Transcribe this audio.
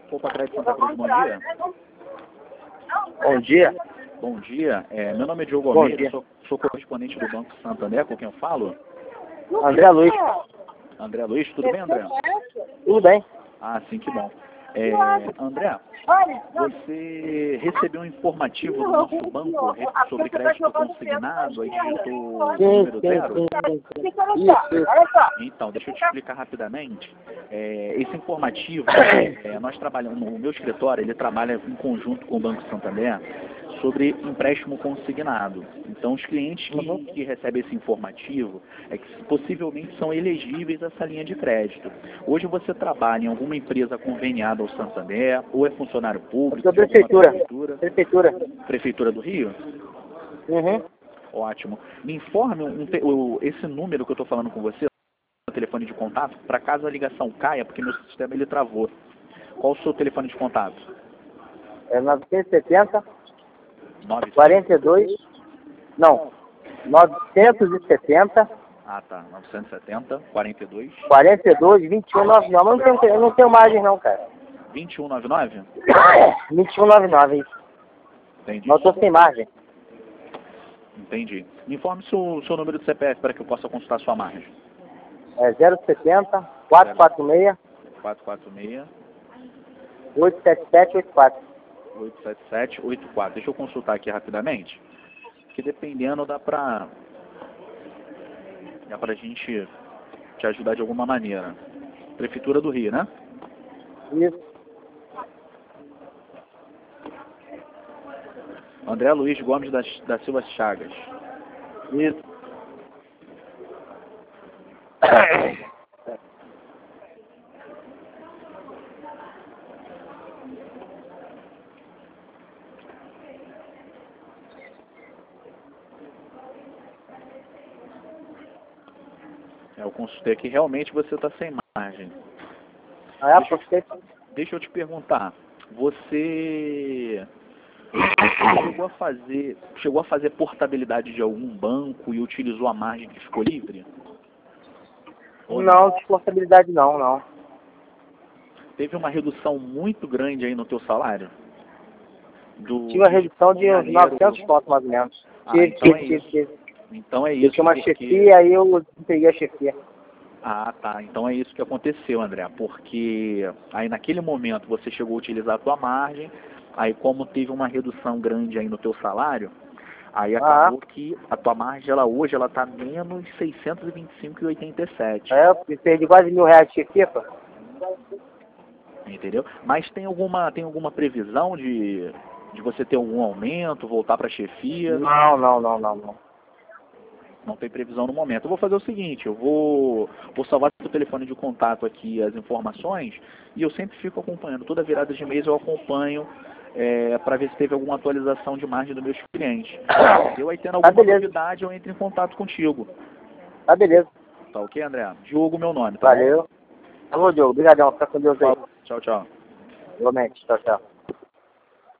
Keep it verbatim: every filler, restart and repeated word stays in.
Opa, Crédito Santa Cruz, bom dia. Bom dia. Bom dia, é, meu nome é Diogo Bom Almeida, dia. sou, sou correspondente do Banco Santander, com quem eu falo? André Luiz. André Luiz, tudo bem, André? Tudo bem? Ah, sim, que bom. É, André, você recebeu um informativo do nosso banco sobre crédito consignado, aí digitou o Sim, número sim, zero? sim, sim. Isso, isso. Então, deixa eu te explicar rapidamente. É, esse informativo, é, nós trabalhamos, o meu escritório, ele trabalha em conjunto com o Banco Santander sobre empréstimo consignado. Então, os clientes que, Uhum. que recebem esse informativo é que possivelmente são elegíveis a essa linha de crédito. Hoje você trabalha em alguma empresa conveniada ao Santander, ou é funcionário Eu público sou de alguma prefeitura. prefeitura? Prefeitura. Prefeitura do Rio? Uhum. Ótimo. Me informe um, te- o- esse número que eu estou falando com você, o telefone de contato, para caso a ligação caia, porque meu sistema ele travou. Qual o seu telefone de contato? É novecentos e setenta, nove quarenta e dois. Não. novecentos e setenta, Ah, tá. novecentos e setenta, quarenta e dois, quarenta e dois, vinte e um, noventa e nove. Eu não tenho, eu não tenho margem não, cara. vinte e um noventa e nove? vinte e um, noventa e nove, isso. Entendi. Mas eu tô sem margem. Entendi. Me informe seu, seu número de C P F para que eu possa consultar sua margem. É zero setenta, quatrocentos e quarenta e seis, quatro quatro seis, oitocentos e setenta e sete, oitenta e quatro. oito sete sete, oito quatro. Deixa eu consultar aqui rapidamente, que dependendo dá pra, dá pra gente te ajudar de alguma maneira. Prefeitura do Rio, né? Isso. André Luiz Gomes da, da Silva Chagas. Isso. É, eu consultei aqui, realmente você está sem margem. Aí Deixa eu, apostei. deixa eu te perguntar, você chegou a fazer, chegou a fazer portabilidade de algum banco e utilizou a margem que ficou livre? Ou Não, responsabilidade não, não. Teve uma redução muito grande aí no teu salário? Do, Tive uma redução de uns janeiro- novecentos pontos, mais ou menos. Ah, Tive, então é tive, tive, isso. tive. Então é Eu isso, tinha uma porque... chefia, aí eu peguei a chefia. Ah, tá. Então é isso que aconteceu, André. Porque aí naquele momento você chegou a utilizar a tua margem, aí como teve uma redução grande aí no teu salário, aí Ah, acabou que a tua margem ela hoje ela tá menos seiscentos e vinte e cinco vírgula oitenta e sete. é, eu perdi quase mil reais de chefia, pô. Entendeu? Mas tem alguma tem alguma previsão de de você ter algum aumento, voltar para chefia? Não, não, não, não, não. Não tem previsão no momento. Eu vou fazer o seguinte, eu vou, vou salvar seu telefone de contato aqui, as informações, e eu sempre fico acompanhando. Toda virada de mês eu acompanho é, para ver se teve alguma atualização de margem dos meus clientes. Se eu aí tendo Tá alguma beleza. novidade, eu entro em contato contigo. Tá beleza. Tá ok, André? Diogo, meu nome, tá Valeu. Alô, Diogo. Obrigadão. Fica com Deus bom? aí. Tchau, tchau. Igualmente. Tchau, tchau.